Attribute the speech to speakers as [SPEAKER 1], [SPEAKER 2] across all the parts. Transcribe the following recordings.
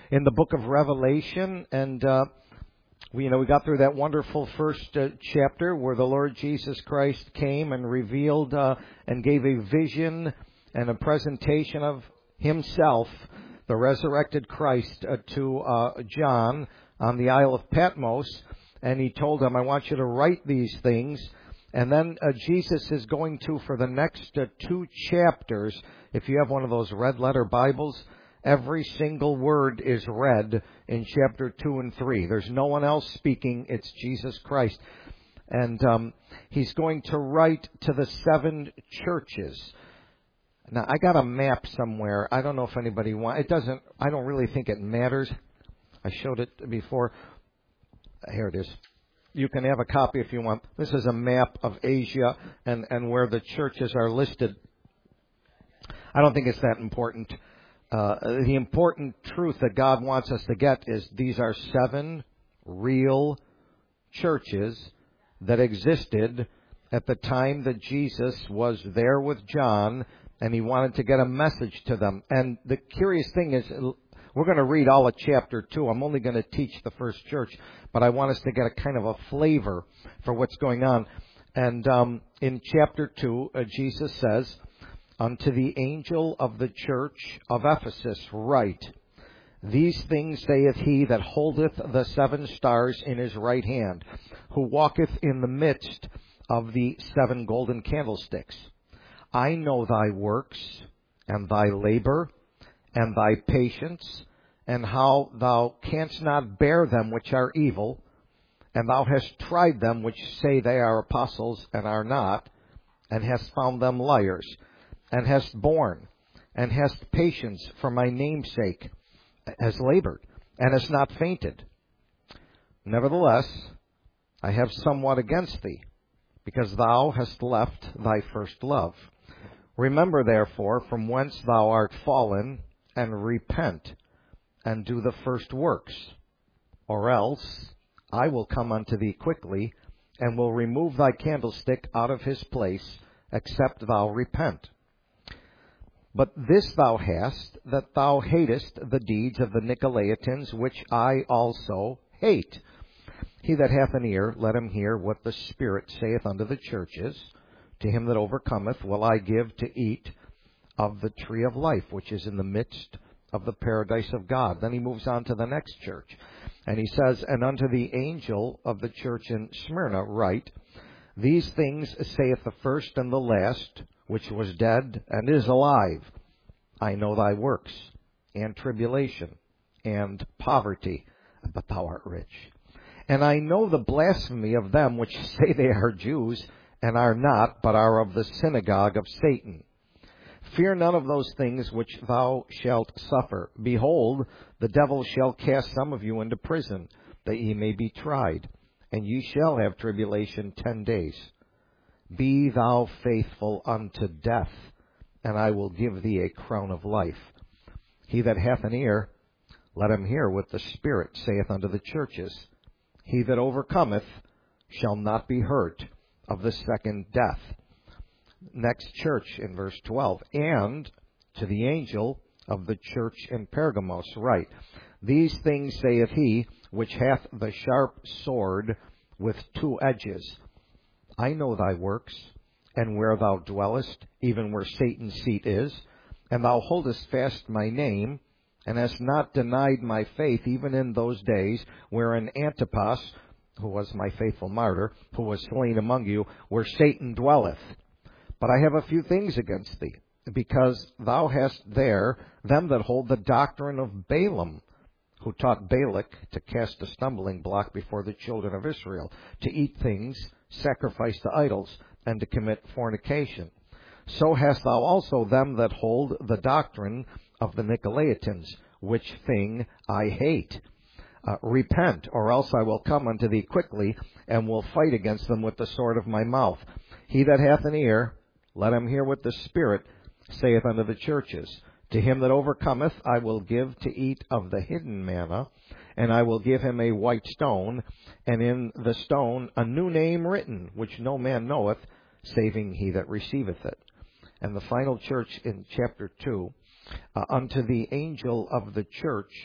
[SPEAKER 1] in the book of Revelation, and we got through that wonderful first chapter where the Lord Jesus Christ came and revealed and gave a vision and a presentation of Himself, the resurrected Christ, to John on the Isle of Patmos, and He told him, "I want you to write these things." And then Jesus is going to, for the next 2 chapters, if you have one of those red letter Bibles, every single word is read in chapter 2 and 3. There's no one else speaking. It's Jesus Christ. And He's going to write to the 7 churches. Now, I got a map somewhere. I don't know if anybody wants. I don't really think it matters. I showed it before. Here it is. You can have a copy if you want. This is a map of Asia and where the churches are listed. I don't think it's that important. The important truth that God wants us to get is these are 7 real churches that existed at the time that Jesus was there with John, and He wanted to get a message to them. And the curious thing is, we're going to read all of chapter 2. I'm only going to teach the first church, but I want us to get a kind of a flavor for what's going on. And in chapter 2, Jesus says, "Unto the angel of the church of Ephesus write, These things saith he that holdeth the 7 stars in his right hand, who walketh in the midst of the 7 golden candlesticks. I know thy works, and thy labor, and thy patience, and how thou canst not bear them which are evil, and thou hast tried them which say they are apostles, and are not, and hast found them liars, and hast borne, and hast patience for my name's sake, hast labored, and hast not fainted. Nevertheless, I have somewhat against thee, because thou hast left thy first love. Remember, therefore, from whence thou art fallen, and repent, and do the first works. Or else I will come unto thee quickly, and will remove thy candlestick out of his place, except thou repent. But this thou hast, that thou hatest the deeds of the Nicolaitans, which I also hate. He that hath an ear, let him hear what the Spirit saith unto the churches. To him that overcometh will I give to eat of the tree of life, which is in the midst of the paradise of God. Then he moves on to the next church. And he says, And unto the angel of the church in Smyrna write, These things saith the first and the last, which was dead and is alive. I know thy works, and tribulation, and poverty, but thou art rich. And I know the blasphemy of them which say they are Jews, and are not, but are of the synagogue of Satan. Fear none of those things which thou shalt suffer. Behold, the devil shall cast some of you into prison, that ye may be tried, and ye shall have tribulation 10 days. Be thou faithful unto death, and I will give thee a crown of life. He that hath an ear, let him hear what the Spirit saith unto the churches. He that overcometh shall not be hurt of the second death. Next church in verse 12. And to the angel of the church in Pergamos write, These things saith he which hath the sharp sword with 2 edges. I know thy works, and where thou dwellest, even where Satan's seat is, and thou holdest fast my name, and hast not denied my faith, even in those days wherein Antipas, who was my faithful martyr, who was slain among you, where Satan dwelleth. But I have a few things against thee, because thou hast there them that hold the doctrine of Balaam, who taught Balak to cast a stumbling block before the children of Israel, to eat things sacrificed to idols, and to commit fornication. So hast thou also them that hold the doctrine of the Nicolaitans, which thing I hate. Repent, or else I will come unto thee quickly, and will fight against them with the sword of my mouth. He that hath an ear, let him hear what the Spirit saith unto the churches. To him that overcometh I will give to eat of the hidden manna, and I will give him a white stone, and in the stone a new name written, which no man knoweth, saving he that receiveth it. And the final church in chapter 2, unto the angel of the church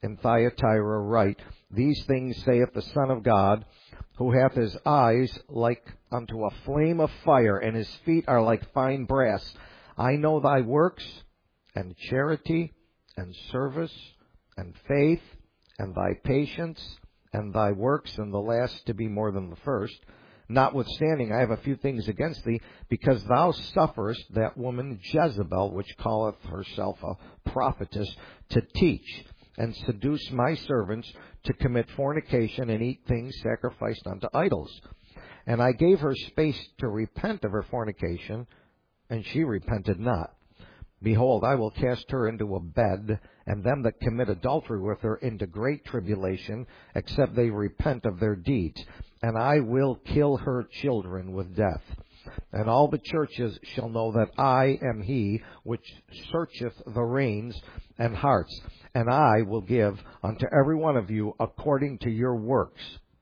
[SPEAKER 1] in Thyatira write, These things saith the Son of God, who hath his eyes like unto a flame of fire, and his feet are like fine brass. I know thy works, and charity, and service, and faith, and thy patience, and thy works, and the last to be more than the first. Notwithstanding, I have a few things against thee, because thou sufferest that woman Jezebel, which calleth herself a prophetess, to teach, and seduce my servants to commit fornication and eat things sacrificed unto idols. And I gave her space to repent of her fornication, and she repented not. Behold, I will cast her into a bed, and them that commit adultery with her into great tribulation, except they repent of their deeds. And I will kill her children with death. And all the churches shall know that I am he which searcheth the reins and hearts. And I will give unto every one of you according to your works.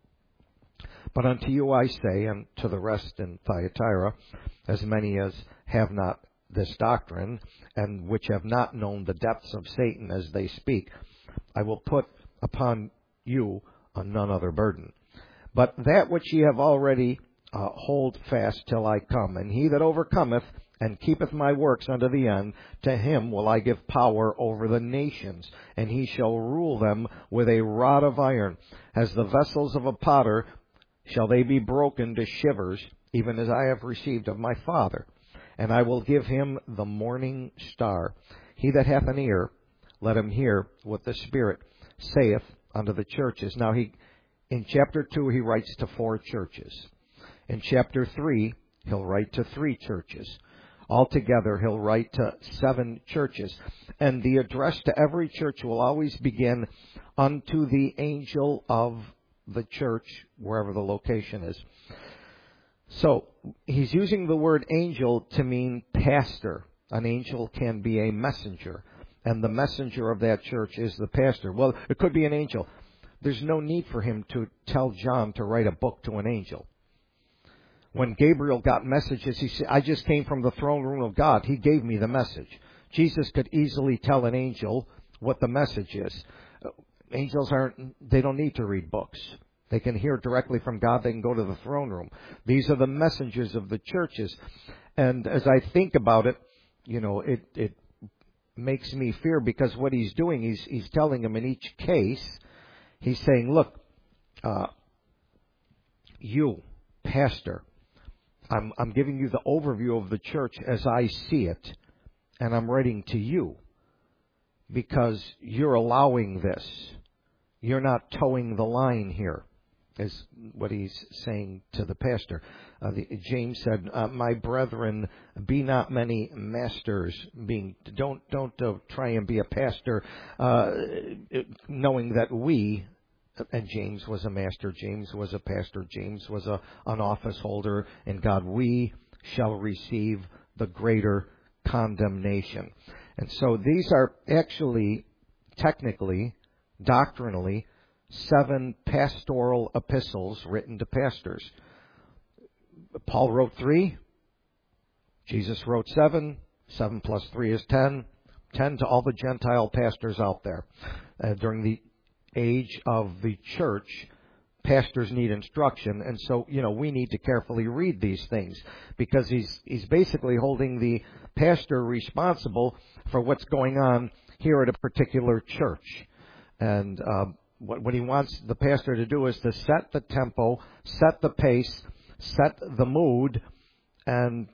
[SPEAKER 1] But unto you I say, and to the rest in Thyatira, as many as have not this doctrine, and which have not known the depths of Satan as they speak, I will put upon you none other burden. But that which ye have already hold fast till I come. And he that overcometh and keepeth my works unto the end, to him will I give power over the nations, and he shall rule them with a rod of iron. As the vessels of a potter shall they be broken to shivers, even as I have received of my Father. And I will give him the morning star. He that hath an ear, let him hear what the Spirit saith unto the churches. Now in chapter 2, he writes to 4 churches. In chapter 3, he'll write to 3 churches. Altogether, he'll write to 7 churches. And the address to every church will always begin, unto the angel of the church, wherever the location is. So, he's using the word angel to mean pastor. An angel can be a messenger, and the messenger of that church is the pastor. Well, it could be an angel. There's no need for him to tell John to write a book to an angel. When Gabriel got messages, he said, I just came from the throne room of God. He gave me the message. Jesus could easily tell an angel what the message is. Angels they don't need to read books. They can hear directly from God. They can go to the throne room. These are the messengers of the churches. And as I think about it, it makes me fear, because what he's doing, he's telling them in each case, he's saying, look, you, pastor, I'm giving you the overview of the church as I see it, and I'm writing to you because you're allowing this. You're not towing the line here, is what he's saying to the pastor. James said, my brethren, be not many masters. Don't try and be a pastor, knowing that we, and James was a master, James was a pastor, James was an office holder in God, we shall receive the greater condemnation. And so these are actually, technically, doctrinally, 7 pastoral epistles written to pastors. Paul wrote 3. Jesus wrote 7. 7 plus 3 is 10. 10 to all the Gentile pastors out there. During the age of the church, pastors need instruction. And so, we need to carefully read these things, because he's basically holding the pastor responsible for what's going on here at a particular church. And what he wants the pastor to do is to set the tempo, set the pace, set the mood, and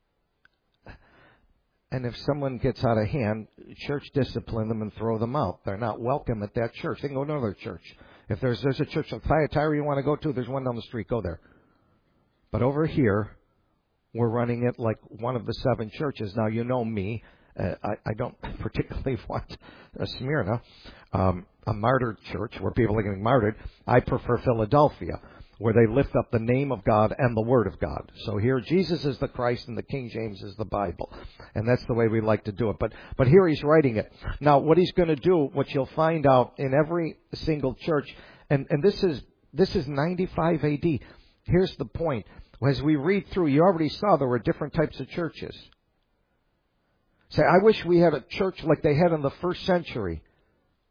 [SPEAKER 1] if someone gets out of hand, church discipline them and throw them out. They're not welcome at that church. They can go to another church. If there's a church in Thyatira you want to go to, there's one down the street. Go there. But over here, we're running it like one of the 7 churches. Now, you know me. I don't particularly want Smyrna, a martyred church where people are getting martyred. I prefer Philadelphia, where they lift up the name of God and the Word of God. So here, Jesus is the Christ and the King James is the Bible. And that's the way we like to do it. But here he's writing it. Now, what he's going to do, what you'll find out in every single church, and this is 95 AD. Here's the point. As we read through, you already saw there were different types of churches. Say, I wish we had a church like they had in the first century.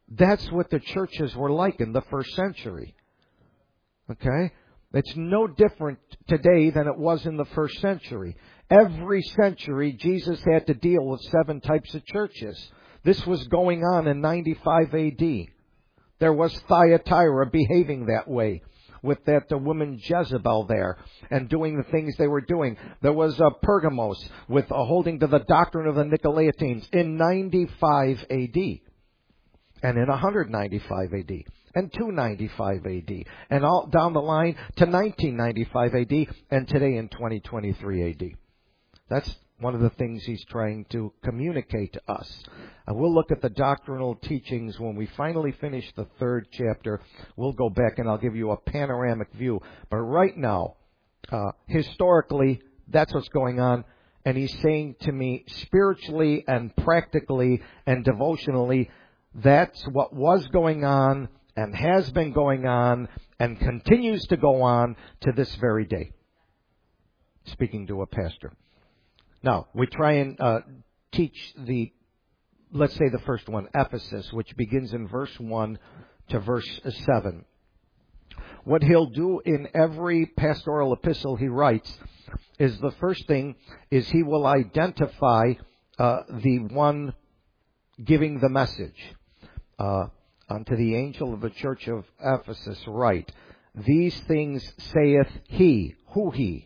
[SPEAKER 1] That's what the churches were like in the first century. Okay? It's no different today than it was in the first century. Every century, Jesus had to deal with 7 types of churches. This was going on in 95 A.D. There was Thyatira behaving that way, with that the woman Jezebel there and doing the things they were doing. There was Pergamos with holding to the doctrine of the Nicolaitans in 95 A.D. and in 195 A.D. and 295 A.D. and all down the line to 1995 A.D. and today in 2023 A.D. That's one of the things he's trying to communicate to us. And we'll look at the doctrinal teachings when we finally finish the 3rd chapter. We'll go back and I'll give you a panoramic view. But right now, historically, that's what's going on. And he's saying to me, spiritually and practically and devotionally, that's what was going on and has been going on and continues to go on to this very day. Speaking to a pastor. Now, we try and teach let's say the first one, Ephesus, which begins in verse 1 to verse 7. What he'll do in every pastoral epistle he writes is the first thing is he will identify the one giving the message. Unto the angel of the church of Ephesus write, these things saith he. Who he?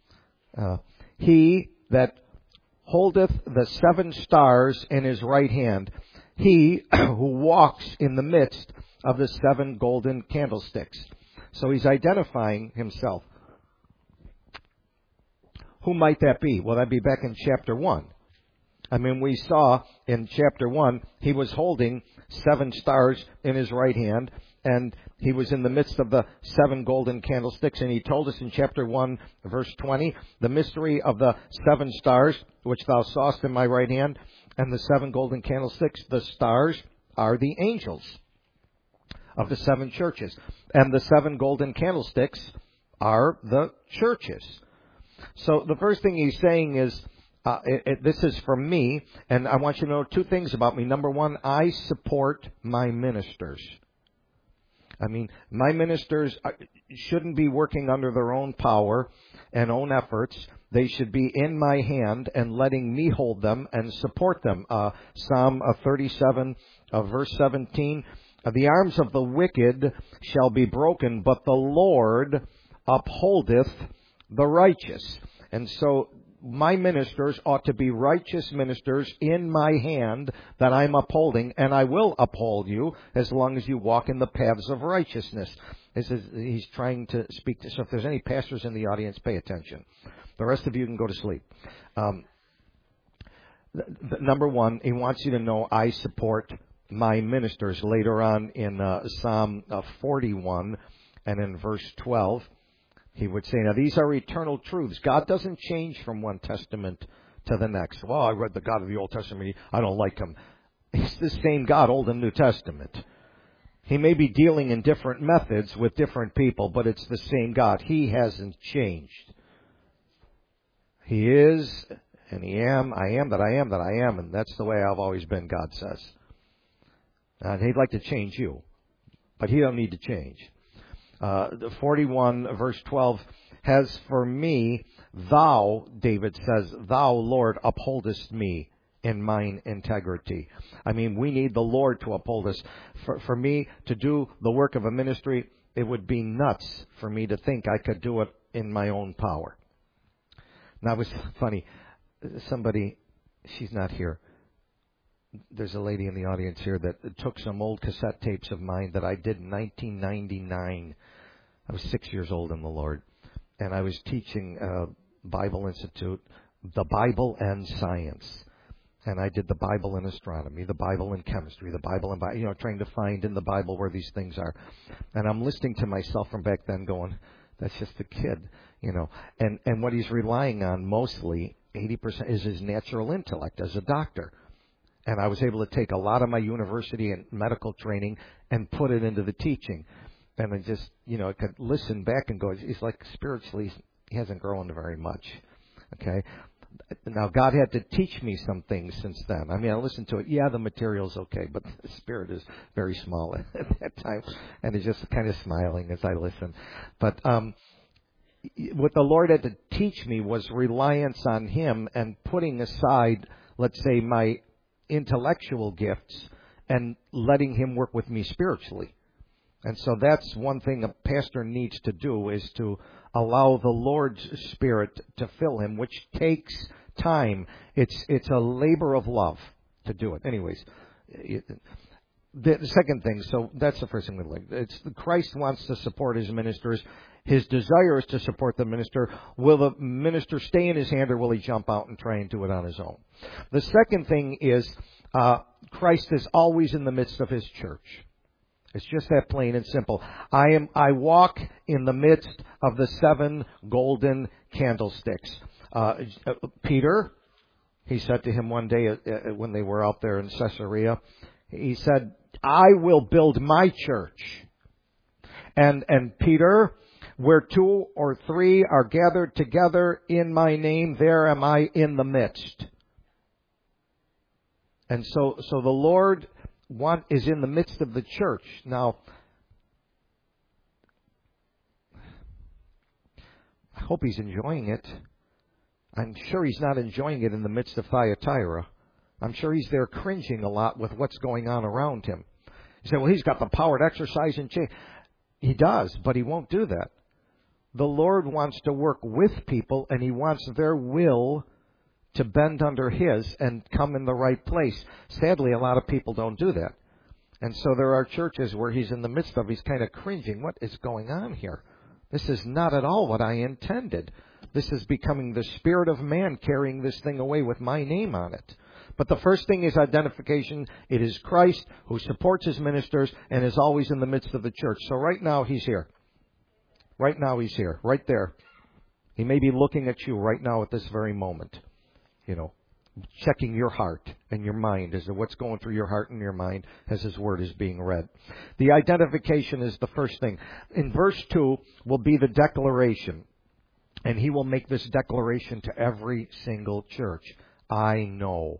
[SPEAKER 1] He that holdeth the 7 stars in his right hand, he who walks in the midst of the 7 golden candlesticks. So he's identifying himself. Who might that be? Well, that'd be back in chapter 1. I mean, we saw in chapter 1, he was holding 7 stars in his right hand, and he was in the midst of the 7 golden candlesticks, and he told us in chapter 1, verse 20, the mystery of the 7 stars, which thou sawest in my right hand, and the 7 golden candlesticks, the stars are the angels of the 7 churches, and the 7 golden candlesticks are the churches. So the first thing he's saying is, this is from me, and I want you to know 2 things about me. Number 1, I support my ministers. I mean, my ministers shouldn't be working under their own power and own efforts. They should be in my hand and letting me hold them and support them. Psalm 37, verse 17, the arms of the wicked shall be broken, but the Lord upholdeth the righteous. And so my ministers ought to be righteous ministers in my hand that I'm upholding, and I will uphold you as long as you walk in the paths of righteousness. He's trying to speak to, so if there's any pastors in the audience, pay attention. The rest of you can go to sleep. Number 1, he wants you to know I support my ministers. Later on in Psalm 41 and in verse 12, he would say, now these are eternal truths. God doesn't change from one testament to the next. Well, I read the God of the Old Testament. I don't like him. He's the same God, Old and New Testament. He may be dealing in different methods with different people, but it's the same God. He hasn't changed. He is, and I am that I am that I am, and that's the way I've always been, God says. And he'd like to change you, but he don't need to change. 41 verse 12, has for me, thou, David says, thou, Lord, upholdest me in mine integrity. I mean, we need the Lord to uphold us. For me to do the work of a ministry, it would be nuts for me to think I could do it in my own power. Now, it was funny. Somebody, she's not here. There's a lady in the audience here that took some old cassette tapes of mine that I did in 1999. I was 6 years old in the Lord. And I was teaching Bible Institute, the Bible and science. And I did the Bible and astronomy, the Bible and chemistry, the Bible and, trying to find in the Bible where these things are. And I'm listening to myself from back then going, that's just a kid, And what he's relying on mostly, 80%, is his natural intellect as a doctor. And I was able to take a lot of my university and medical training and put it into the teaching. And I just, I could listen back and go, he's like spiritually, he hasn't grown very much. Okay? Now, God had to teach me some things since then. I mean, I listened to it. Yeah, the material's okay, but the spirit is very small at that time. And it's just kind of smiling as I listen. But what the Lord had to teach me was reliance on Him and putting aside, let's say, my intellectual gifts and letting Him work with me spiritually. And so that's one thing a pastor needs to do, is to allow the Lord's Spirit to fill him, which takes time. It's a labor of love to do it. Anyways, the second thing, so that's the first thing we like. It's Christ wants to support His ministers. His desire is to support the minister. Will the minister stay in His hand, or will he jump out and try and do it on his own? The second thing is Christ is always in the midst of His church. It's just that plain and simple. I walk in the midst of the 7 golden candlesticks. Peter, he said to him one day when they were out there in Caesarea, he said, I will build my church. And Peter, where 2 or 3 are gathered together in my name, there am I in the midst. And so the Lord is in the midst of the church. Now, I hope he's enjoying it. I'm sure he's not enjoying it in the midst of Thyatira. I'm sure he's there cringing a lot with what's going on around him. You say, well, he's got the power to exercise and change. He does, but he won't do that. The Lord wants to work with people, and He wants their will to bend under His and come in the right place. Sadly, a lot of people don't do that. And so there are churches where He's in the midst of, he's kind of cringing. What is going on here? This is not at all what I intended. This is becoming the spirit of man carrying this thing away with my name on it. But the first thing is identification. It is Christ who supports His ministers and is always in the midst of the church. So right now He's here. Right now He's here. Right there. He may be looking at you right now at this very moment. Checking your heart and your mind as to what's going through your heart and your mind as His Word is being read. The identification is the first thing. In verse 2 will be the declaration. And He will make this declaration to every single church. I know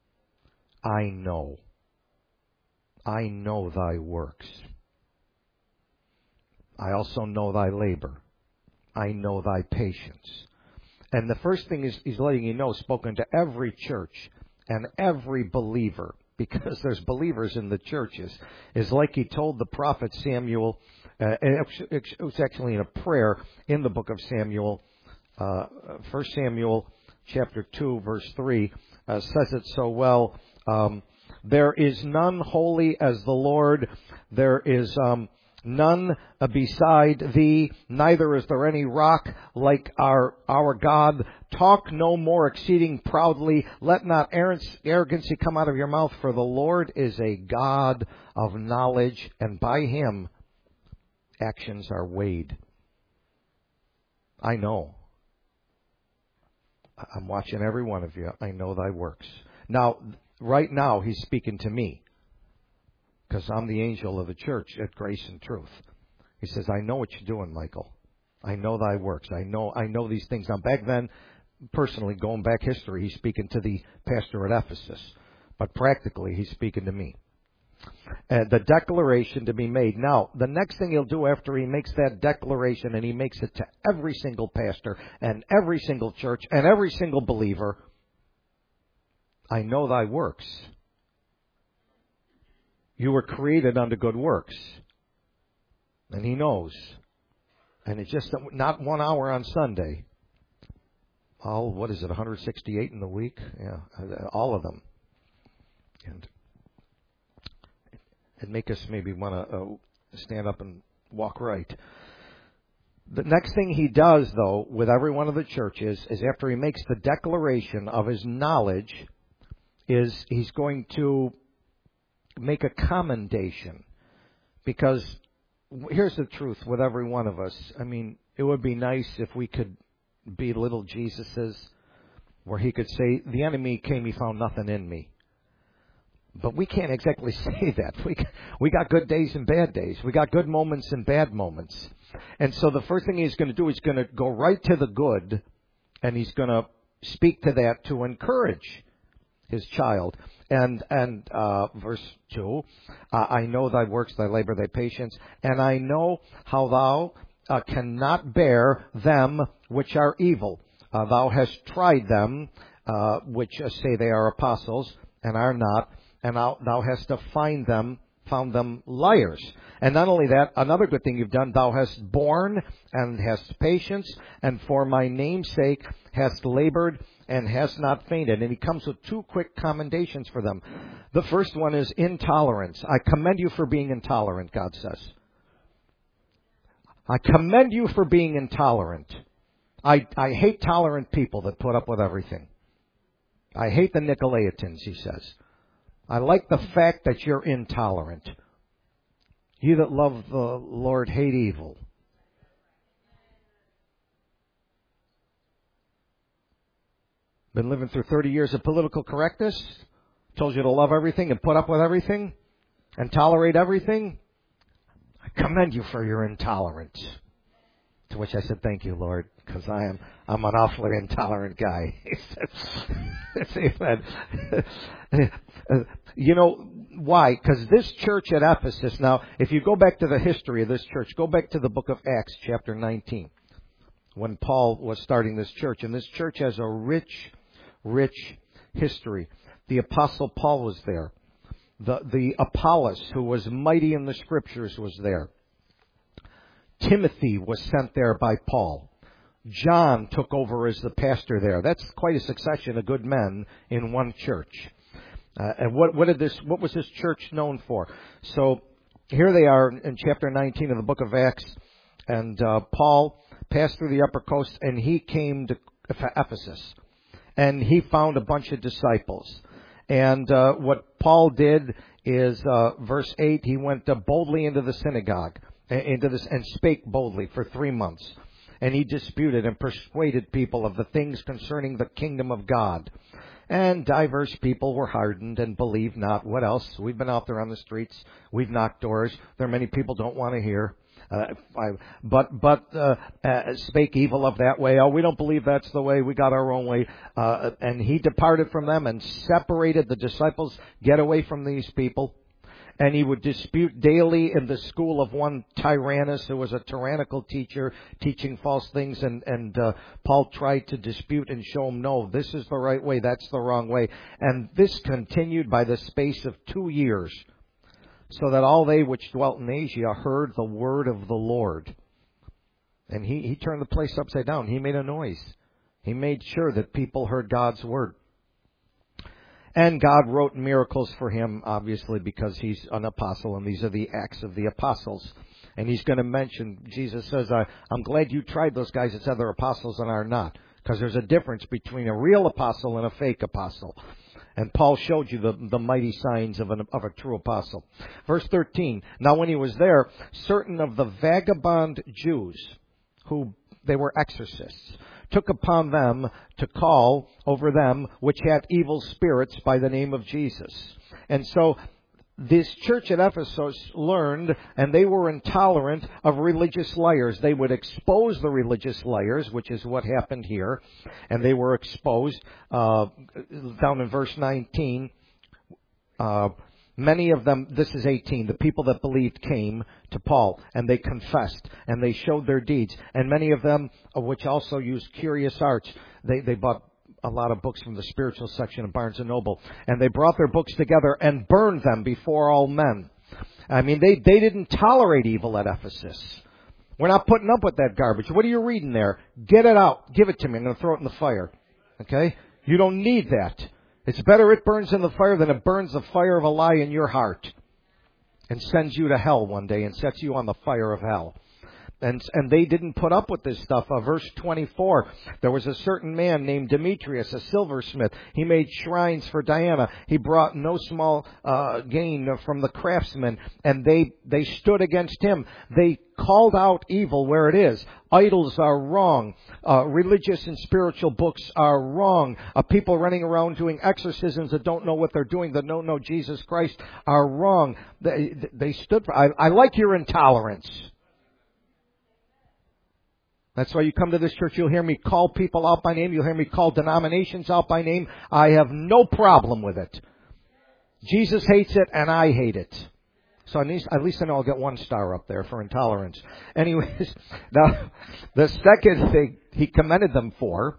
[SPEAKER 1] thy works. I also know thy labor. I know thy patience. And the first thing is He's letting you know, spoken to every church and every believer, because there's believers in the churches, is like He told the prophet Samuel. It was actually in a prayer in the book of Samuel. 1 Samuel chapter 2, verse 3 says it so well. There is none holy as the Lord. There is none beside Thee. Neither is there any rock like our God. Talk no more exceeding proudly. Let not arrogancy come out of your mouth. For the Lord is a God of knowledge, and by Him actions are weighed. I know. I'm watching every one of you. I know thy works. Now, right now, He's speaking to me, because I'm the angel of the church at Grace and Truth. He says, I know what you're doing, Michael. I know thy works. I know these things. Now, back then, personally, going back history, He's speaking to the pastor at Ephesus. But practically, He's speaking to me. The declaration to be made. Now, the next thing He'll do after He makes that declaration, and He makes it to every single pastor and every single church and every single believer, I know thy works. You were created unto good works. And He knows. And it's just not 1 hour on Sunday. All, 168 in the week? Yeah, all of them. And it'd make us maybe want to stand up and walk right. The next thing He does, though, with every one of the churches, is after He makes the declaration of His knowledge, is He's going to make a commendation. Because here's the truth with every one of us. I mean, it would be nice if we could be little Jesuses, where He could say, the enemy came, he found nothing in me. But we can't exactly say that. We got good days and bad days. We got good moments and bad moments. And so the first thing He's going to do is going to go right to the good, and He's going to speak to that to encourage his child. And verse 2, I know thy works, thy labor, thy patience, and I know how thou cannot bear them which are evil. Thou hast tried them, which say they are apostles, and are not, and thou hast found them liars. And not only that, another good thing you've done, thou hast borne and hast patience, and for my name's sake hast labored and hast not fainted. And he comes with two quick commendations for them. The first one is intolerance. I commend you for being intolerant, God says. I commend you for being intolerant. I hate tolerant people that put up with everything. I hate the Nicolaitans, he says. I like the fact that you're intolerant. You that love the Lord hate evil. Been living through 30 years of political correctness. Told you to love everything and put up with everything and tolerate everything. I commend you for your intolerance. To which I said, thank you, Lord, because I'm an awfully intolerant guy. Amen. You know why? Because this church at Ephesus, now, if you go back to the history of this church, go back to the book of Acts, chapter 19, when Paul was starting this church. And this church has a rich history. The Apostle Paul was there. The Apollos, who was mighty in the Scriptures, was there. Timothy was sent there by Paul. John took over as the pastor there. That's quite a succession of good men in one church. And what was this church known for? So here they are in chapter 19 of the book of Acts, and Paul passed through the upper coast, and he came to Ephesus, and he found a bunch of disciples. And what Paul did is, verse 8, he went boldly into the synagogue, and spake boldly for 3 months. And he disputed and persuaded people of the things concerning the kingdom of God. And diverse people were hardened and believed not. What else? We've been out there on the streets. We've knocked doors. There are many people don't want to hear. Spake evil of that way. Oh, we don't believe that's the way. We got our own way. And he departed from them and separated the disciples. Get away from these people. And he would dispute daily in the school of one Tyrannus, who was a tyrannical teacher, teaching false things. And Paul tried to dispute and show him, no, this is the right way, that's the wrong way. And this continued by the space of 2 years, so that all they which dwelt in Asia heard the word of the Lord. And he turned the place upside down. He made a noise. He made sure that people heard God's word. And God wrote miracles for him, obviously, because he's an apostle, and these are the Acts of the Apostles. And he's going to mention, Jesus says, I'm glad you tried those guys that said they're apostles and are not, because there's a difference between a real apostle and a fake apostle. And Paul showed you the mighty signs of a true apostle. Verse 13, now when he was there, certain of the vagabond Jews, who they were exorcists, took upon them to call over them which had evil spirits by the name of Jesus. And so this church at Ephesus learned, and they were intolerant of religious liars. They would expose the religious liars, which is what happened here. And they were exposed. Down in verse 19, many of them, this is 18, the people that believed came to Paul, and they confessed, and they showed their deeds. And many of them, which also used curious arts, they bought a lot of books from the spiritual section of Barnes & Noble, and they brought their books together and burned them before all men. I mean, they didn't tolerate evil at Ephesus. We're not putting up with that garbage. What are you reading there? Get it out. Give it to me. I'm going to throw it in the fire. Okay? You don't need that. It's better it burns in the fire than it burns the fire of a lie in your heart and sends you to hell one day and sets you on the fire of hell. And they didn't put up with this stuff. Verse 24, there was a certain man named Demetrius, a silversmith. He made shrines for Diana. He brought no small gain from the craftsmen, and they stood against him. They called out evil where it is. Idols are wrong. Religious and spiritual books are wrong. People running around doing exorcisms that don't know what they're doing, that don't know Jesus Christ, are wrong. They stood for. I like your intolerance. That's why you come to this church. You'll hear me call people out by name. You'll hear me call denominations out by name. I have no problem with it. Jesus hates it, and I hate it. So at least I know I'll get 1 star up there for intolerance. Anyways, now the second thing he commended them for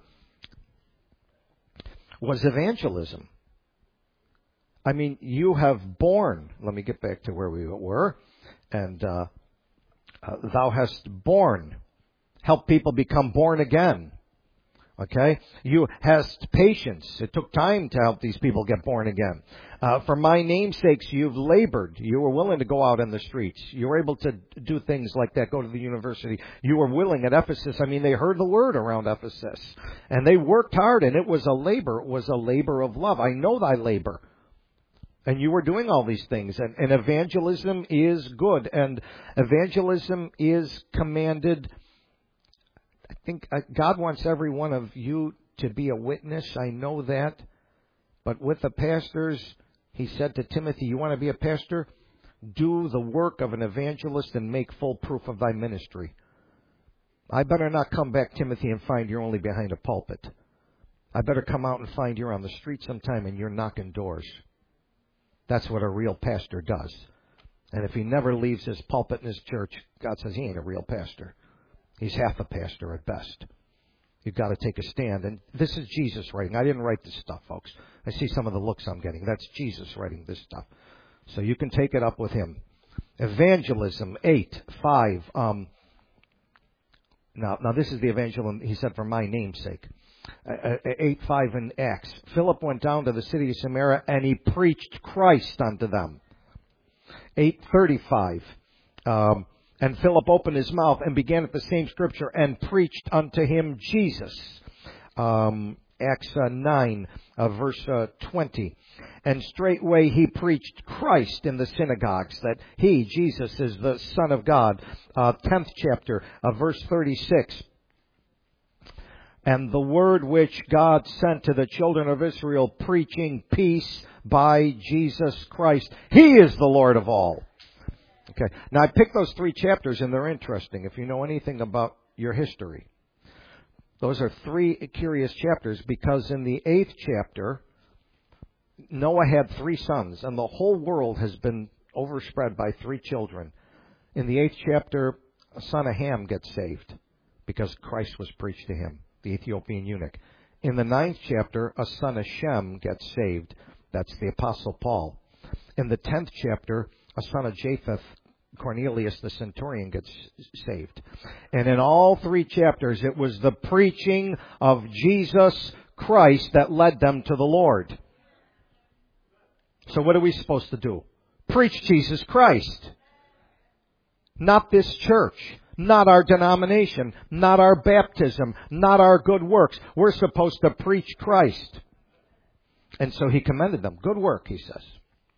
[SPEAKER 1] was evangelism. I mean, you have borne. Let me get back to where we were. And thou hast borne. Help people become born again. Okay? You hast patience. It took time to help these people get born again. For my name's sakes, you've labored. You were willing to go out in the streets. You were able to do things like that, go to the university. You were willing at Ephesus. I mean, they heard the word around Ephesus. And they worked hard, and it was a labor. It was a labor of love. I know thy labor. And you were doing all these things. And evangelism is good. And evangelism is commanded. I think God wants every one of you to be a witness. I know that. But with the pastors, he said to Timothy, you want to be a pastor? Do the work of an evangelist and make full proof of thy ministry. I better not come back, Timothy, and find you're only behind a pulpit. I better come out and find you're on the street sometime and you're knocking doors. That's what a real pastor does. And if he never leaves his pulpit in his church, God says he ain't a real pastor. He's half a pastor at best. You've got to take a stand. And this is Jesus writing. I didn't write this stuff, folks. I see some of the looks I'm getting. That's Jesus writing this stuff. So you can take it up with him. Evangelism, 8:5. Now this is the evangelism he said for my name's sake. 8:5 in Acts. Philip went down to the city of Samaria and he preached Christ unto them. 8:35. And Philip opened his mouth and began at the same scripture and preached unto him Jesus. Acts 9, verse 20. And straightway he preached Christ in the synagogues, that he, Jesus, is the Son of God. 10th chapter, verse 36. And the word which God sent to the children of Israel, preaching peace by Jesus Christ. He is the Lord of all. Okay. Now, I picked those 3 chapters, and they're interesting if you know anything about your history. Those are 3 curious chapters, because in the 8th chapter, Noah had 3 sons, and the whole world has been overspread by 3 children. In the 8th chapter, a son of Ham gets saved, because Christ was preached to him, the Ethiopian eunuch. In the 9th chapter, a son of Shem gets saved. That's the Apostle Paul. In the 10th chapter, a son of Japheth, Cornelius the centurion, gets saved. And in all 3 chapters, it was the preaching of Jesus Christ that led them to the Lord. So what are we supposed to do? Preach Jesus Christ. Not this church. Not our denomination. Not our baptism. Not our good works. We're supposed to preach Christ. And so he commended them. Good work, he says.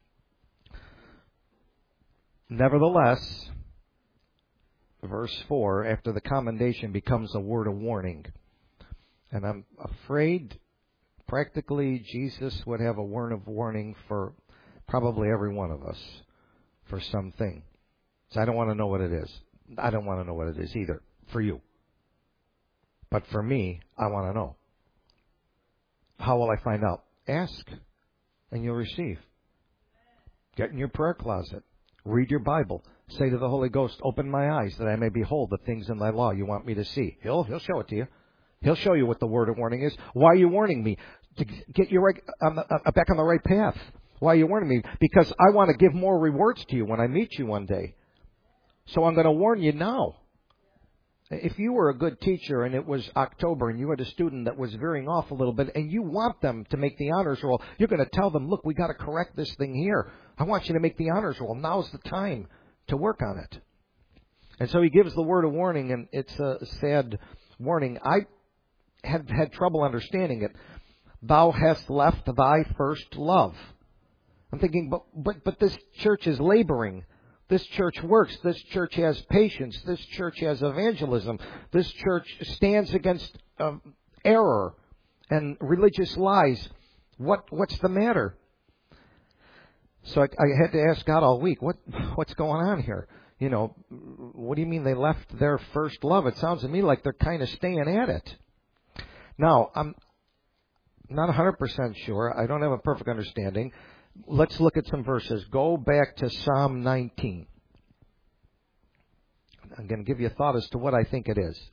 [SPEAKER 1] Nevertheless, verse 4, after the commendation becomes a word of warning. And I'm afraid practically Jesus would have a word of warning for probably every one of us for something. So I don't want to know what it is. I don't want to know what it is either for you. But for me, I want to know. How will I find out? Ask, and you'll receive. Get in your prayer closet. Read your Bible. Say to the Holy Ghost, open my eyes that I may behold the things in thy law you want me to see. He'll show it to you. He'll show you what the word of warning is. Why are you warning me? To get you back on the right path. Why are you warning me? Because I want to give more rewards to you when I meet you one day. So I'm going to warn you now. If you were a good teacher and it was October and you had a student that was veering off a little bit and you want them to make the honors roll, you're going to tell them, look, we got to correct this thing here. I want you to make the honors roll. Now's the time to work on it. And so he gives the word of warning, and it's a sad warning. I had trouble understanding it. Thou hast left thy first love. I'm thinking, but this church is laboring. This church works. This church has patience. This church has evangelism. This church stands against error and religious lies. What's the matter? So I had to ask God all week, what's going on here? what do you mean they left their first love? It sounds to me like they're kind of staying at it. Now, I'm not 100% sure. I don't have a perfect understanding. Let's look at some verses. Go back to Psalm 19. I'm going to give you a thought as to what I think it is.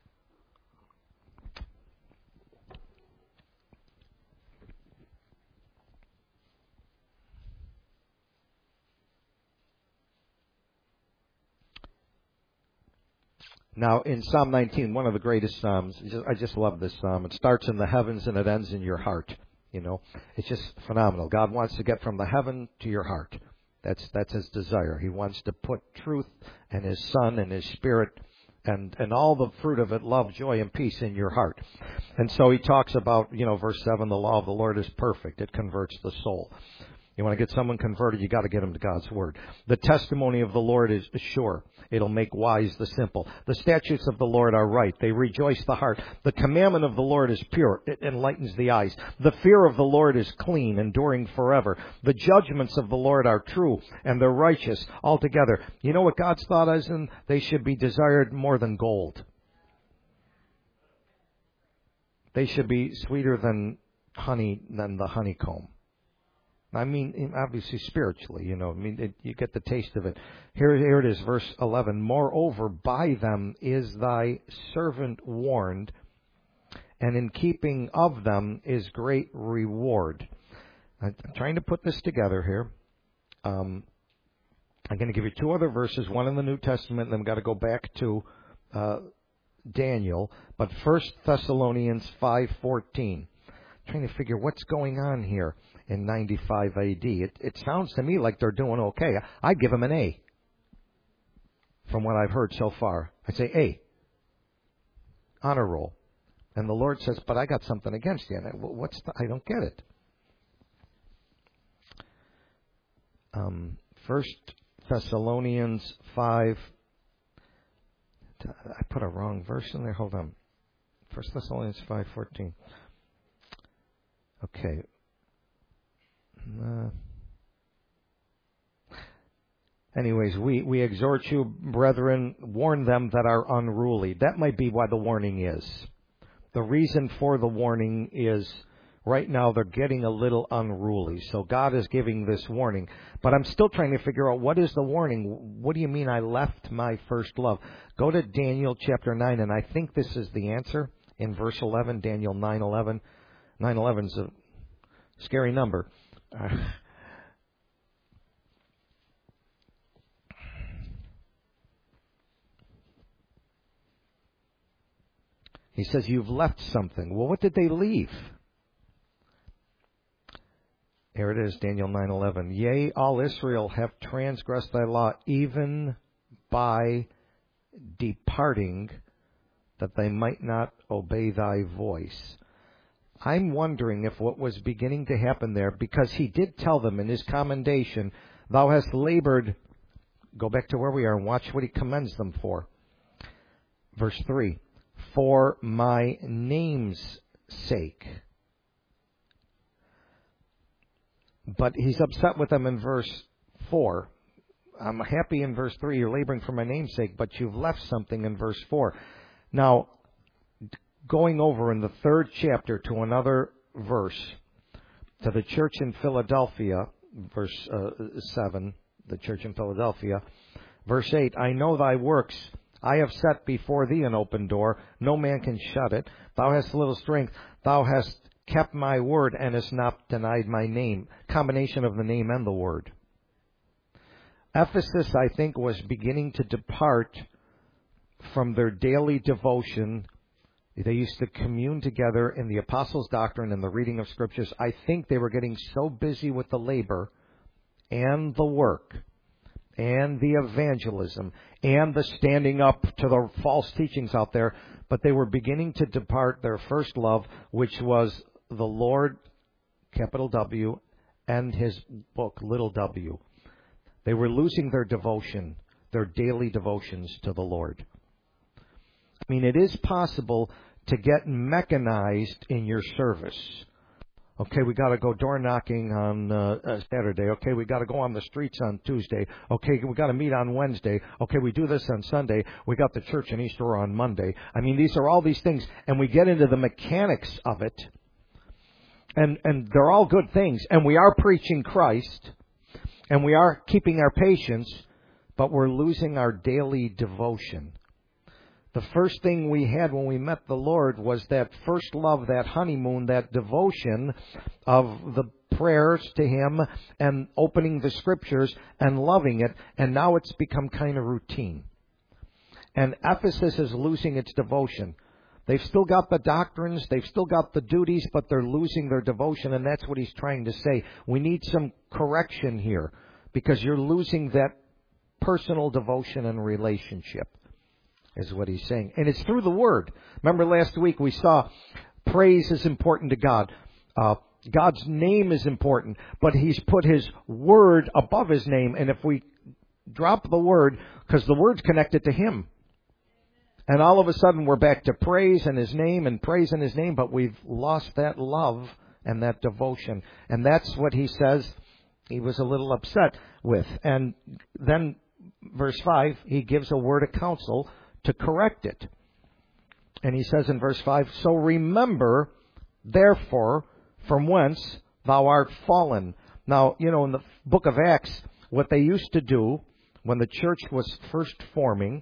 [SPEAKER 1] Now, in Psalm 19, one of the greatest Psalms, I just love this Psalm. It starts in the heavens and it ends in your heart. It's just phenomenal. God wants to get from the heaven to your heart. That's His desire. He wants to put truth and His Son and His Spirit and all the fruit of it, love, joy, and peace in your heart. And so He talks about, verse 7, the law of the Lord is perfect. It converts the soul. You want to get someone converted, you got to get them to God's Word. The testimony of the Lord is sure. It'll make wise the simple. The statutes of the Lord are right. They rejoice the heart. The commandment of the Lord is pure. It enlightens the eyes. The fear of the Lord is clean, enduring forever. The judgments of the Lord are true, and they're righteous altogether. You know what God's thought is? They should be desired more than gold. They should be sweeter than honey, than the honeycomb. I mean, obviously spiritually, you get the taste of it. Here it is, verse 11. Moreover, by them is thy servant warned, and in keeping of them is great reward. I'm trying to put this together here. I'm going to give you two other verses, one in the New Testament, and then we've got to go back to Daniel. But 1 Thessalonians 5:14. Trying to figure what's going on here in 95 AD. It sounds to me like they're doing okay. I'd give them an A from what I've heard so far. I'd say A. Honor roll. And the Lord says, but I got something against you. And I don't get it. 1 Thessalonians 5. I put a wrong verse in there. Hold on. 1 Thessalonians 5:14. Okay. Anyways, we exhort you, brethren, warn them that are unruly. That might be why the warning is. The reason for the warning is right now they're getting a little unruly. So God is giving this warning. But I'm still trying to figure out what is the warning. What do you mean I left my first love? Go to Daniel chapter 9, and I think this is the answer in verse 11, Daniel 9:11. 9/11 is a scary number. He says, you've left something. Well, what did they leave? Here it is, Daniel 9:11. Yea, all Israel have transgressed thy law, even by departing, that they might not obey thy voice. I'm wondering if what was beginning to happen there, because he did tell them in his commendation, thou hast labored, go back to where we are and watch what he commends them for. Verse 3, for my name's sake. But he's upset with them in verse 4. I'm happy in verse 3, you're laboring for my name's sake, but you've left something in verse 4. Now, going over in the 3rd chapter to another verse, to the church in Philadelphia, verse 7, the church in Philadelphia, verse 8, I know thy works. I have set before thee an open door. No man can shut it. Thou hast little strength. Thou hast kept my word and hast not denied my name. Combination of the name and the word. Ephesus, I think, was beginning to depart from their daily devotion. They used to commune together in the apostles' doctrine and the reading of scriptures. I think they were getting so busy with the labor and the work and the evangelism and the standing up to the false teachings out there, but they were beginning to depart their first love, which was the Lord, capital W, and His book, little w. They were losing their devotion, their daily devotions to the Lord. I mean, it is possible to get mechanized in your service. Okay, we got to go door knocking on Saturday. Okay, we got to go on the streets on Tuesday. Okay, we got to meet on Wednesday. Okay, we do this on Sunday. We got the church and Easter on Monday. I mean, these are all these things, and we get into the mechanics of it, and they're all good things, and we are preaching Christ, and we are keeping our patience, but we're losing our daily devotion. The first thing we had when we met the Lord was that first love, that honeymoon, that devotion of the prayers to Him and opening the Scriptures and loving it. And now it's become kind of routine. And Ephesus is losing its devotion. They've still got the doctrines, they've still got the duties, but they're losing their devotion. And that's what he's trying to say. We need some correction here because you're losing that personal devotion and relationship. Is what he's saying. And it's through the Word. Remember last week we saw praise is important to God. God's name is important, but He's put His Word above His name. And if we drop the Word, because the Word's connected to Him, and all of a sudden we're back to praise in His name and praise in His name, but we've lost that love and that devotion. And that's what he says he was a little upset with. And then verse 5, he gives a word of counsel to correct it. And he says in verse 5, so remember, therefore, from whence thou art fallen. Now, in the book of Acts, what they used to do when the church was first forming,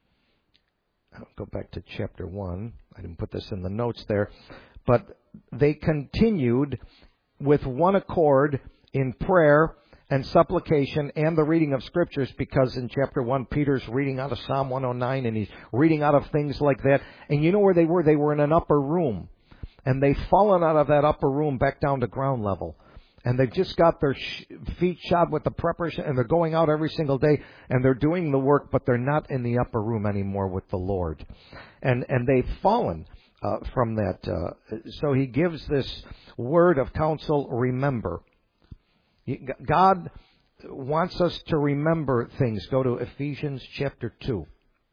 [SPEAKER 1] I'll go back to chapter 1. I didn't put this in the notes there. But they continued with one accord in prayer and supplication and the reading of Scriptures, because in chapter 1, Peter's reading out of Psalm 109, and he's reading out of things like that. And you know where they were? They were in an upper room. And they've fallen out of that upper room back down to ground level. And they've just got their feet shod with the preparation, and they're going out every single day, and they're doing the work, but they're not in the upper room anymore with the Lord. And they've fallen from that. So he gives this word of counsel, remember. God wants us to remember things. Go to Ephesians chapter 2.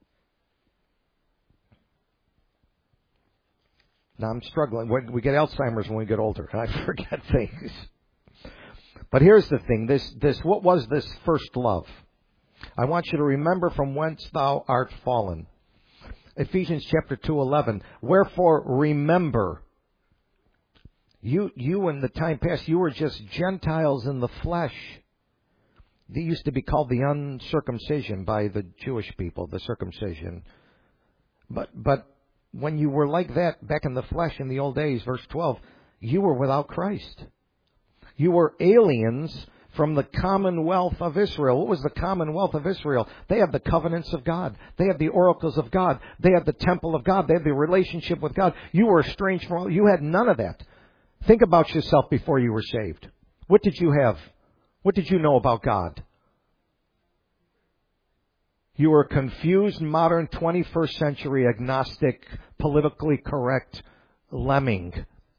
[SPEAKER 1] Now I'm struggling. We get Alzheimer's when we get older, and I forget things. But here's the thing. What was this first love? I want you to remember from whence thou art fallen. Ephesians chapter 2:11. Wherefore remember. You in the time past, you were just Gentiles in the flesh. They used to be called the uncircumcision by the Jewish people, the circumcision. But when you were like that back in the flesh in the old days, verse 12, you were without Christ. You were aliens from the commonwealth of Israel. What was the commonwealth of Israel? They had the covenants of God. They had the oracles of God. They had the temple of God. They had the relationship with God. You were estranged from all. You had none of that. Think about yourself before you were saved. What did you have? What did you know about God? You were a confused, modern, 21st century, agnostic, politically correct lemming.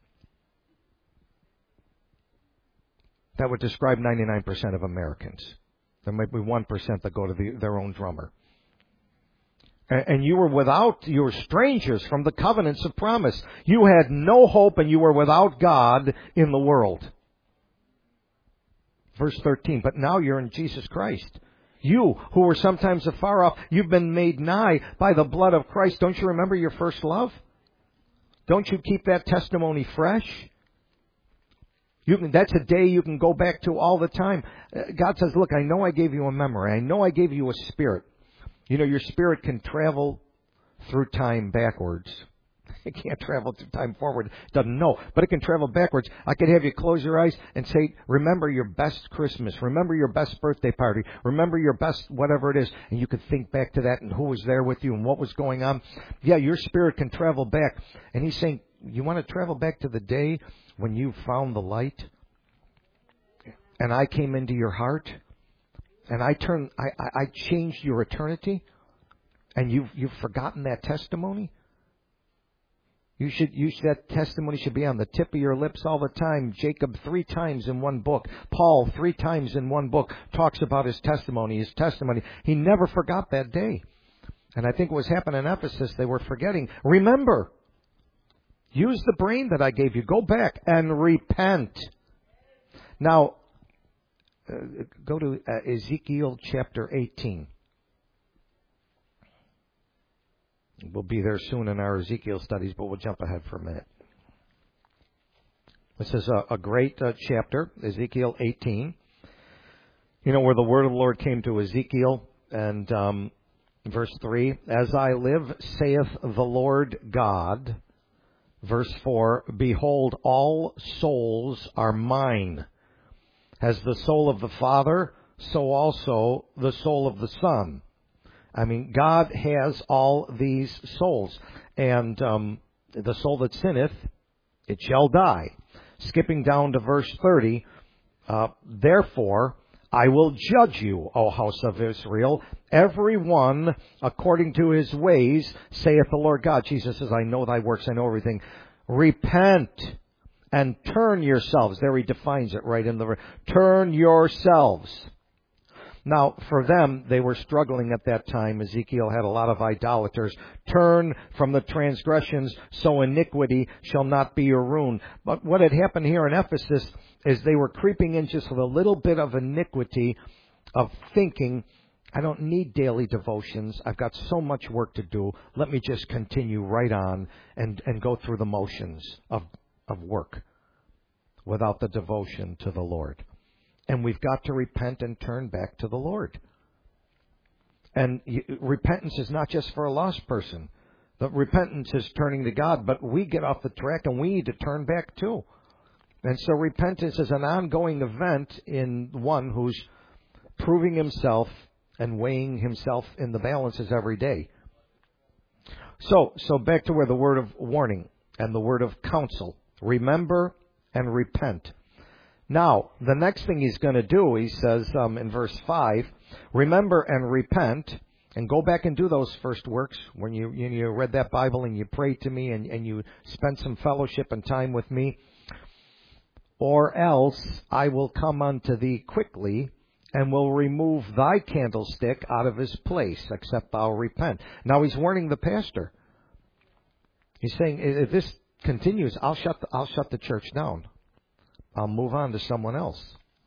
[SPEAKER 1] That would describe 99% of Americans. There might be 1% that go to their own drummer. And you were strangers from the covenants of promise. You had no hope, and you were without God in the world. Verse 13, but now you're in Jesus Christ. You, who were sometimes afar off, you've been made nigh by the blood of Christ. Don't you remember your first love? Don't you keep that testimony fresh? That's a day you can go back to all the time. God says, look, I know I gave you a memory. I know I gave you a spirit. Your spirit can travel through time backwards. It can't travel through time forward. It doesn't know, but it can travel backwards. I could have you close your eyes and say, remember your best Christmas. Remember your best birthday party. Remember your best whatever it is. And you could think back to that and who was there with you and what was going on. Yeah, your spirit can travel back. And he's saying, you want to travel back to the day when you found the light? And I came into your heart? And I changed your eternity, and you've forgotten that testimony? That testimony should be on the tip of your lips all the time. Jacob 3 times in one book. Paul 3 times in one book talks about his testimony. He never forgot that day. And I think what was happening in Ephesus, they were forgetting. Remember. Use the brain that I gave you. Go back and repent. Now, go to Ezekiel chapter 18. We'll be there soon in our Ezekiel studies, but we'll jump ahead for a minute. This is a great chapter, Ezekiel 18. You know, where the word of the Lord came to Ezekiel, and verse 3, As I live, saith the Lord God. Verse 4, Behold, all souls are mine. As the soul of the Father, so also the soul of the Son. I mean, God has all these souls. And the soul that sinneth, it shall die. Skipping down to verse 30, Therefore I will judge you, O house of Israel, every one according to his ways, saith the Lord God. Jesus says, I know thy works, I know everything. Repent and turn yourselves. There he defines it right in the verse. Turn yourselves. Now, for them, they were struggling at that time. Ezekiel had a lot of idolaters. Turn from the transgressions, so iniquity shall not be your ruin. But what had happened here in Ephesus is they were creeping in just with a little bit of iniquity of thinking, I don't need daily devotions. I've got so much work to do. Let me just continue right on and go through the motions of work without the devotion to the Lord. And we've got to repent and turn back to the Lord. And repentance is not just for a lost person. The repentance is turning to God, but we get off the track and we need to turn back too. And so repentance is an ongoing event in one who's proving himself and weighing himself in the balances every day. So back to where the word of warning and the word of counsel. Remember and repent. Now, the next thing he's going to do, he says in verse 5, remember and repent, and go back and do those first works. When you read that Bible and you prayed to me and you spent some fellowship and time with me, or else I will come unto thee quickly and will remove thy candlestick out of his place, except thou repent. Now he's warning the pastor. He's saying, if this continues, I'll shut the church down. I'll move on to someone else.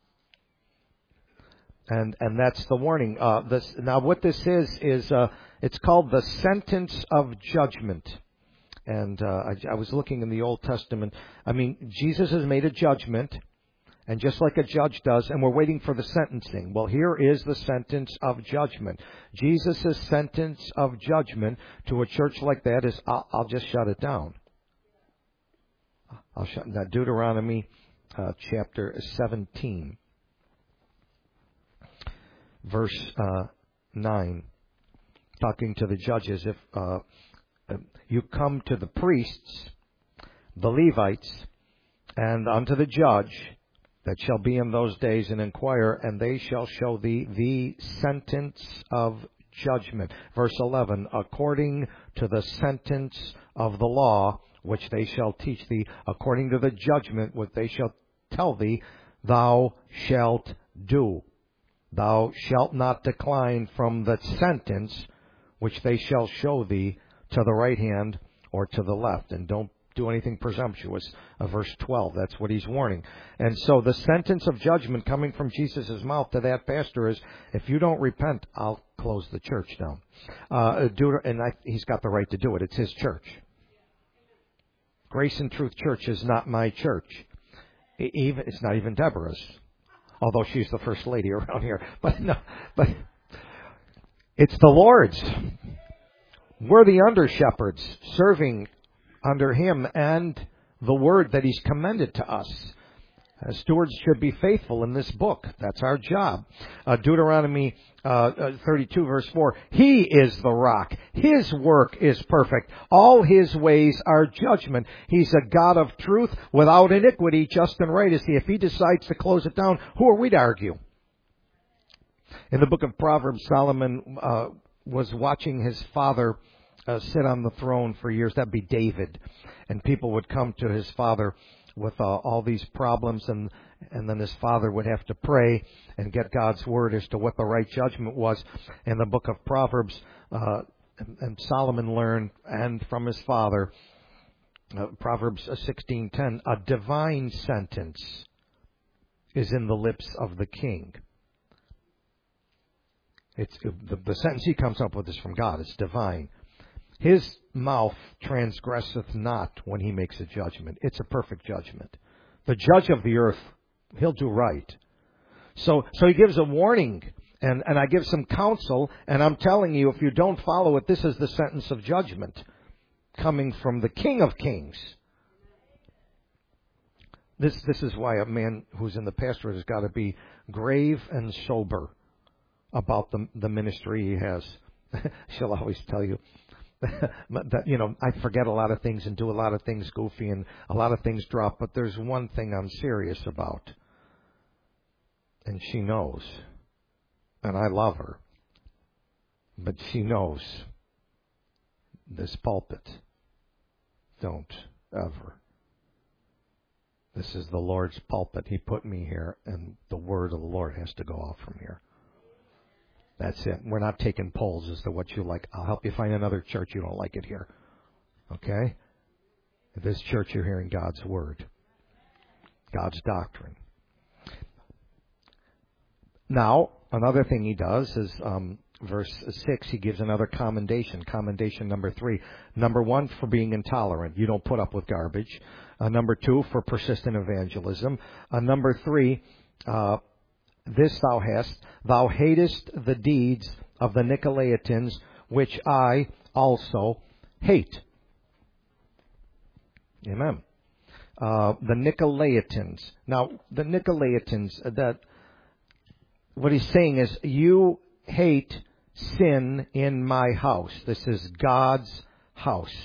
[SPEAKER 1] And that's the warning. Now what this is it's called the sentence of judgment. And I was looking in the Old Testament. I mean, Jesus has made a judgment, and just like a judge does, and we're waiting for the sentencing. Well, here is the sentence of judgment. Jesus' sentence of judgment to a church like that is, I'll just shut it down. Now, Deuteronomy chapter 17, verse 9, talking to the judges. If you come to the priests, the Levites, and unto the judge that shall be in those days, and inquire, and they shall show thee the sentence of judgment. Verse 11, according to the sentence of the law, which they shall teach thee, according to the judgment which they shall tell thee, thou shalt do. Thou shalt not decline from the sentence which they shall show thee to the right hand or to the left. And don't do anything presumptuous. Verse 12, that's what he's warning. And so the sentence of judgment coming from Jesus' mouth to that pastor is, if you don't repent, I'll close the church down. He's got the right to do it. It's his church. Grace and Truth Church is not my church. It's not even Deborah's, although she's the first lady around here. But it's the Lord's. We're the under shepherds serving under him and the word that he's commended to us. Stewards should be faithful in this book. That's our job. Deuteronomy 32 verse 4. He is the rock. His work is perfect. All his ways are judgment. He's a God of truth without iniquity, just and right is he. If he decides to close it down, who are we to argue? In the book of Proverbs, Solomon was watching his father sit on the throne for years. That'd be David. And people would come to his father with all these problems, and then his father would have to pray and get God's word as to what the right judgment was. In the book of Proverbs, and Solomon learned, and from his father, Proverbs 16:10, a divine sentence is in the lips of the king. The sentence he comes up with is from God. It's divine. His mouth transgresseth not when he makes a judgment. It's a perfect judgment. The judge of the earth, he'll do right. So he gives a warning, and I give some counsel, and I'm telling you, if you don't follow it, this is the sentence of judgment coming from the King of Kings. This is why a man who's in the pastorate has got to be grave and sober about the ministry he has. She'll always tell you that, I forget a lot of things and do a lot of things goofy and a lot of things drop, but there's one thing I'm serious about. And she knows. And I love her. But she knows. This pulpit. Don't ever. This is the Lord's pulpit. He put me here, and the word of the Lord has to go out from here. That's it. We're not taking polls as to what you like. I'll help you find another church you don't like it here. Okay? This church, you're hearing God's word. God's doctrine. Now, another thing he does is, verse 6, he gives another commendation. Commendation number 3. Number 1, for being intolerant. You don't put up with garbage. Number 2, for persistent evangelism. Number 3, this thou hast, thou hatest the deeds of the Nicolaitans, which I also hate. Amen. The Nicolaitans. Now, the Nicolaitans, what he's saying is, you hate sin in my house. This is God's house.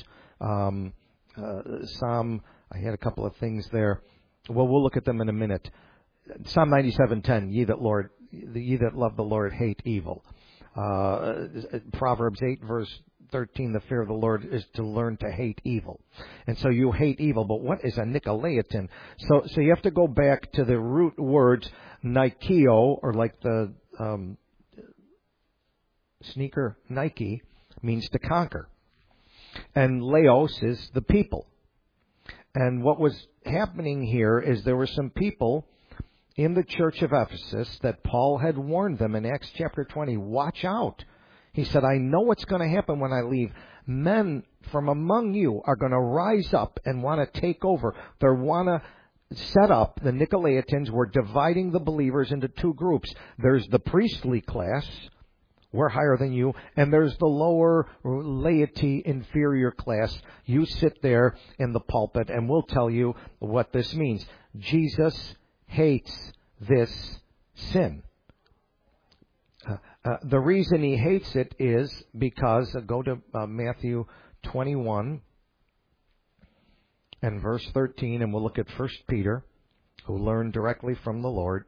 [SPEAKER 1] Psalm, I had a couple of things there. Well, we'll look at them in a minute. Psalm 97:10, ye that love the Lord hate evil. Proverbs 8, verse 13, the fear of the Lord is to learn to hate evil. And so you hate evil, but what is a Nicolaitan? So you have to go back to the root words, Nikeo, or like the sneaker Nike, means to conquer. And Laos is the people. And what was happening here is there were some people in the church of Ephesus that Paul had warned them in Acts chapter 20, watch out. He said, I know what's going to happen when I leave. Men from among you are going to rise up and want to take over. They want to set up, the Nicolaitans were dividing the believers into two groups. There's the priestly class, we're higher than you, and there's the lower laity, inferior class. You sit there in the pulpit and we'll tell you what this means. Jesus hates this sin. The reason he hates it is because, go to Matthew 21 and verse 13, and we'll look at 1 Peter, who learned directly from the Lord.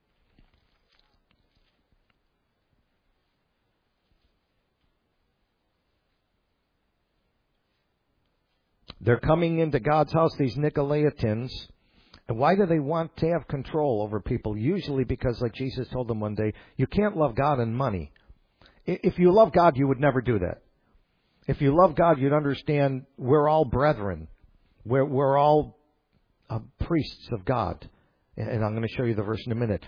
[SPEAKER 1] They're coming into God's house, these Nicolaitans. And why do they want to have control over people? Usually because, like Jesus told them one day, you can't love God and money. If you love God, you would never do that. If you love God, you'd understand we're all brethren. We're all priests of God. And I'm going to show you the verse in a minute.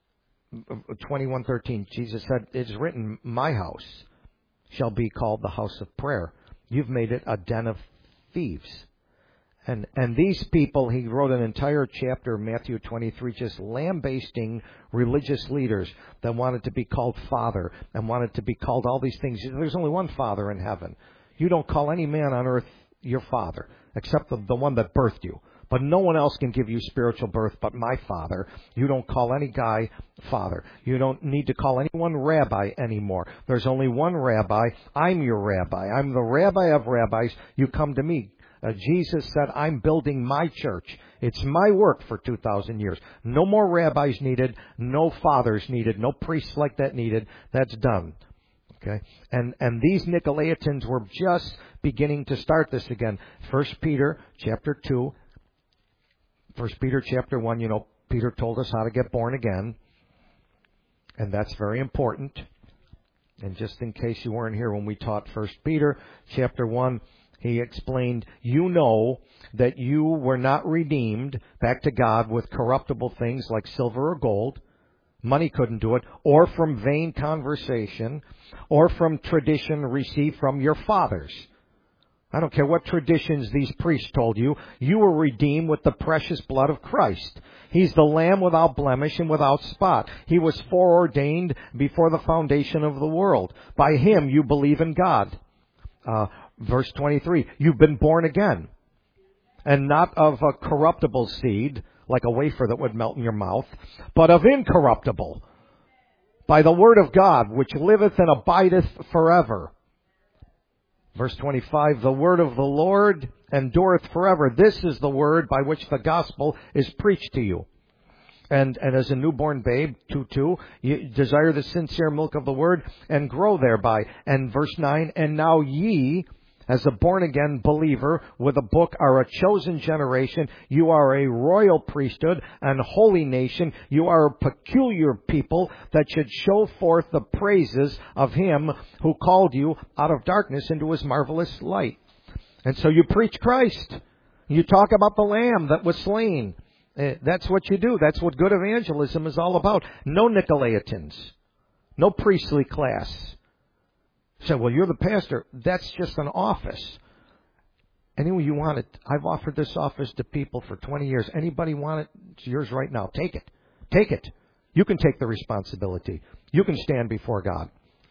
[SPEAKER 1] 21:13, Jesus said, it is written, my house shall be called the house of prayer. You've made it a den of thieves. And these people, he wrote an entire chapter, Matthew 23, just lambasting religious leaders that wanted to be called Father and wanted to be called all these things. There's only one Father in heaven. You don't call any man on earth your father, except the one that birthed you. But no one else can give you spiritual birth but my Father. You don't call any guy Father. You don't need to call anyone Rabbi anymore. There's only one Rabbi. I'm your Rabbi. I'm the Rabbi of rabbis. You come to me. Jesus said, I'm building my church. It's my work for 2,000 years. No more rabbis needed. No fathers needed. No priests like that needed. That's done. Okay? And these Nicolaitans were just beginning to start this again. 1 Peter chapter 2. 1 Peter chapter 1, Peter told us how to get born again. And that's very important. And just in case you weren't here when we taught 1 Peter chapter 1, He explained, you know that you were not redeemed back to God with corruptible things like silver or gold. Money couldn't do it. Or from vain conversation. Or from tradition received from your fathers. I don't care what traditions these priests told you. You were redeemed with the precious blood of Christ. He's the Lamb without blemish and without spot. He was foreordained before the foundation of the world. By Him you believe in God. Verse 23, you've been born again. And not of a corruptible seed, like a wafer that would melt in your mouth, but of incorruptible. By the word of God, which liveth and abideth forever. Verse 25, the word of the Lord endureth forever. This is the word by which the gospel is preached to you. And as a newborn babe, 2:2, you desire the sincere milk of the word and grow thereby. And verse 9, and now ye, as a born-again believer with a book, are a chosen generation. You are a royal priesthood and holy nation. You are a peculiar people that should show forth the praises of Him who called you out of darkness into His marvelous light. And so you preach Christ. You talk about the Lamb that was slain. That's what you do. That's what good evangelism is all about. No Nicolaitans. No priestly class. So, well, you're the pastor. That's just an office. Anyway you want it. I've offered this office to people for 20 years. Anybody want it? It's yours right now. Take it. Take it. You can take the responsibility. You can stand before God.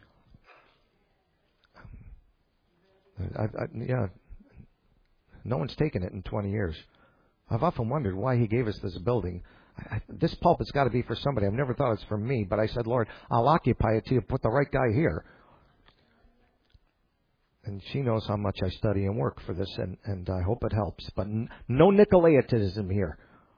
[SPEAKER 1] Yeah. No one's taken it in 20 years. I've often wondered why He gave us this building. This pulpit's got to be for somebody. I've never thought it's for me, but I said, Lord, I'll occupy it till you put the right guy here. And she knows how much I study and work for this, and I hope it helps. But no Nicolaitism here.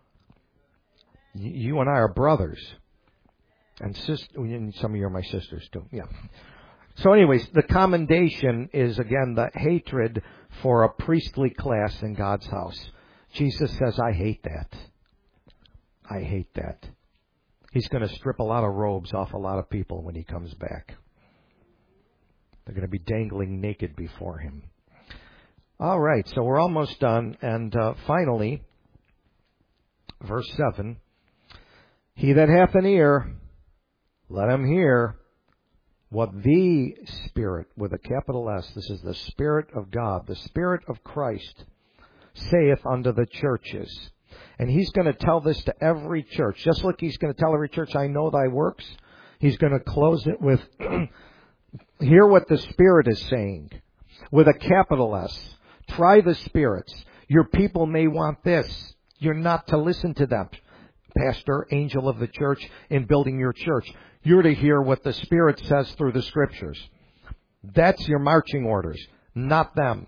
[SPEAKER 1] You and I are brothers. And some of you are my sisters too. Yeah. So anyways, the commendation is, again, the hatred for a priestly class in God's house. Jesus says, I hate that. I hate that. He's going to strip a lot of robes off a lot of people when He comes back. They're going to be dangling naked before Him. All right, so we're almost done. And finally, verse 7. He that hath an ear, let him hear what the Spirit, with a capital S, this is the Spirit of God, the Spirit of Christ, saith unto the churches. And He's going to tell this to every church. Just like He's going to tell every church, I know thy works. He's going to close it with... Hear what the Spirit is saying with a capital S. Try the spirits. Your people may want this. You're not to listen to them, pastor, angel of the church, in building your church. You're to hear what the Spirit says through the Scriptures. That's your marching orders, not them.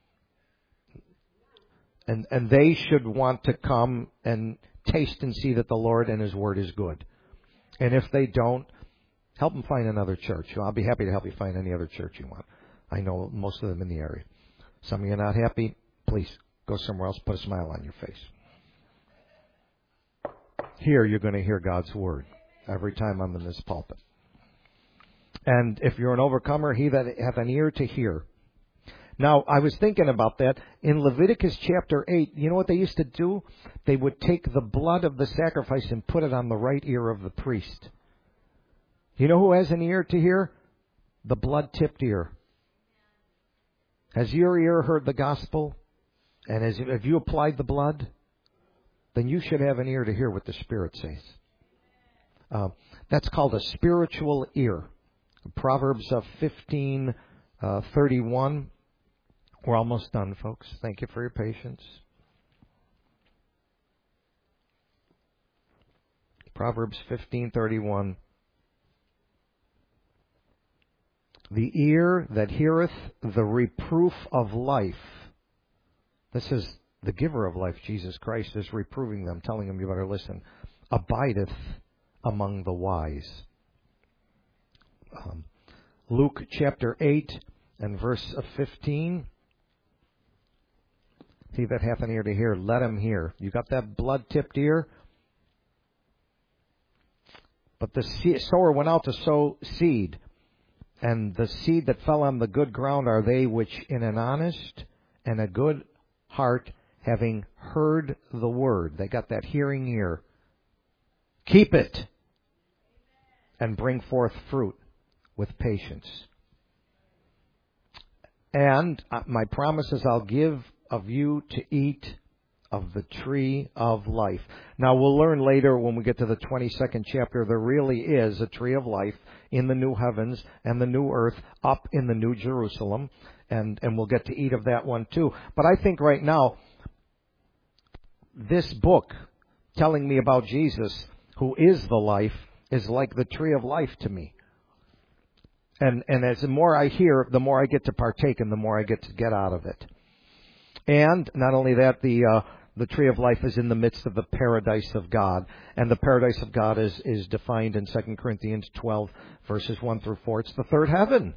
[SPEAKER 1] And they should want to come and taste and see that the Lord and His Word is good. And if they don't, help them find another church. I'll be happy to help you find any other church you want. I know most of them in the area. Some of you are not happy. Please go somewhere else. Put a smile on your face. Here you're going to hear God's Word every time I'm in this pulpit. And if you're an overcomer, he that hath an ear to hear. Now, I was thinking about that. In Leviticus chapter 8, you know what they used to do? They would take the blood of the sacrifice and put it on the right ear of the priest. You know who has an ear to hear? The blood-tipped ear. Has your ear heard the gospel? And have you applied the blood? Then you should have an ear to hear what the Spirit says. That's called a spiritual ear. Proverbs 15:31. We're almost done, folks. Thank you for your patience. Proverbs 15:31. The ear that heareth the reproof of life. This is the giver of life, Jesus Christ, is reproving them, telling them, you better listen. Abideth among the wise. Luke chapter 8 and verse 15. He that hath an ear to hear, let him hear. You got that blood-tipped ear? But the sower went out to sow seed. And the seed that fell on the good ground are they which in an honest and a good heart, having heard the word. They got that hearing ear. Keep it and bring forth fruit with patience. And my promise is I'll give of you to eat of the tree of life. Now we'll learn later when we get to the 22nd chapter, there really is a tree of life in the new heavens and the new earth up in the new Jerusalem. And we'll get to eat of that one too. But I think right now, this book telling me about Jesus, who is the life, is like the tree of life to me. And as the more I hear, the more I get to partake and the more I get to get out of it. And not only that, the tree of life is in the midst of the paradise of God. And the paradise of God is defined in 2 Corinthians 12, verses 1 through 4. It's the third heaven.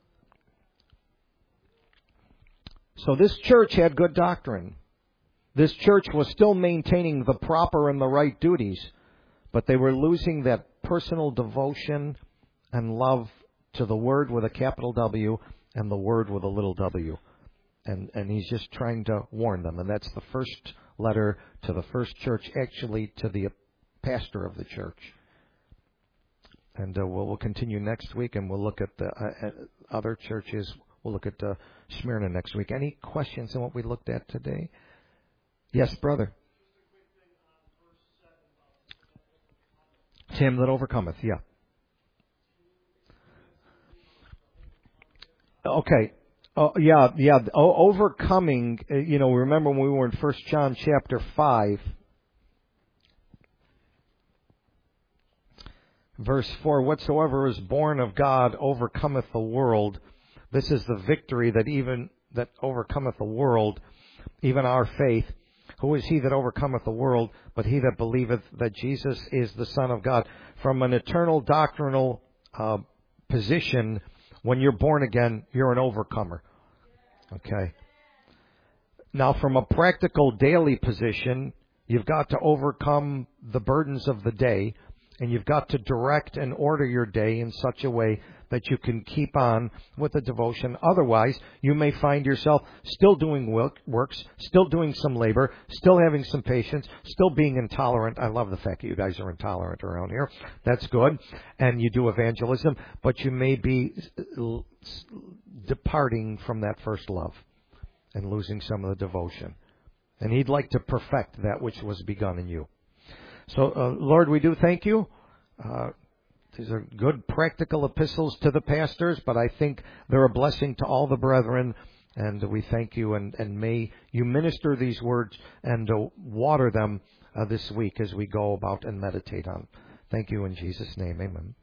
[SPEAKER 1] So this church had good doctrine. This church was still maintaining the proper and the right duties, but they were losing that personal devotion and love to the Word with a capital W and the Word with a little w. And he's just trying to warn them. And that's the first letter to the first church, actually to the pastor of the church. And we'll continue next week, and we'll look at the other churches. We'll look at Smyrna next week. Any questions on what we looked at today? Yes, brother. Him that overcometh, yeah. Okay. Overcoming, remember when we were in 1 John chapter 5, verse 4, whatsoever is born of God overcometh the world. This is the victory that overcometh the world, even our faith. Who is he that overcometh the world, but he that believeth that Jesus is the Son of God? From an eternal doctrinal position, when you're born again, you're an overcomer. Okay. Now, from a practical daily position, you've got to overcome the burdens of the day, and you've got to direct and order your day in such a way that you can keep on with the devotion. Otherwise, you may find yourself still doing works, still doing some labor, still having some patience, still being intolerant. I love the fact that you guys are intolerant around here. That's good. And you do evangelism, but you may be departing from that first love and losing some of the devotion. And He'd like to perfect that which was begun in you. So, Lord, we do thank you. These are good practical epistles to the pastors, but I think they're a blessing to all the brethren. And we thank you, and may you minister these words and water them this week as we go about and meditate on. Thank you in Jesus' name. Amen.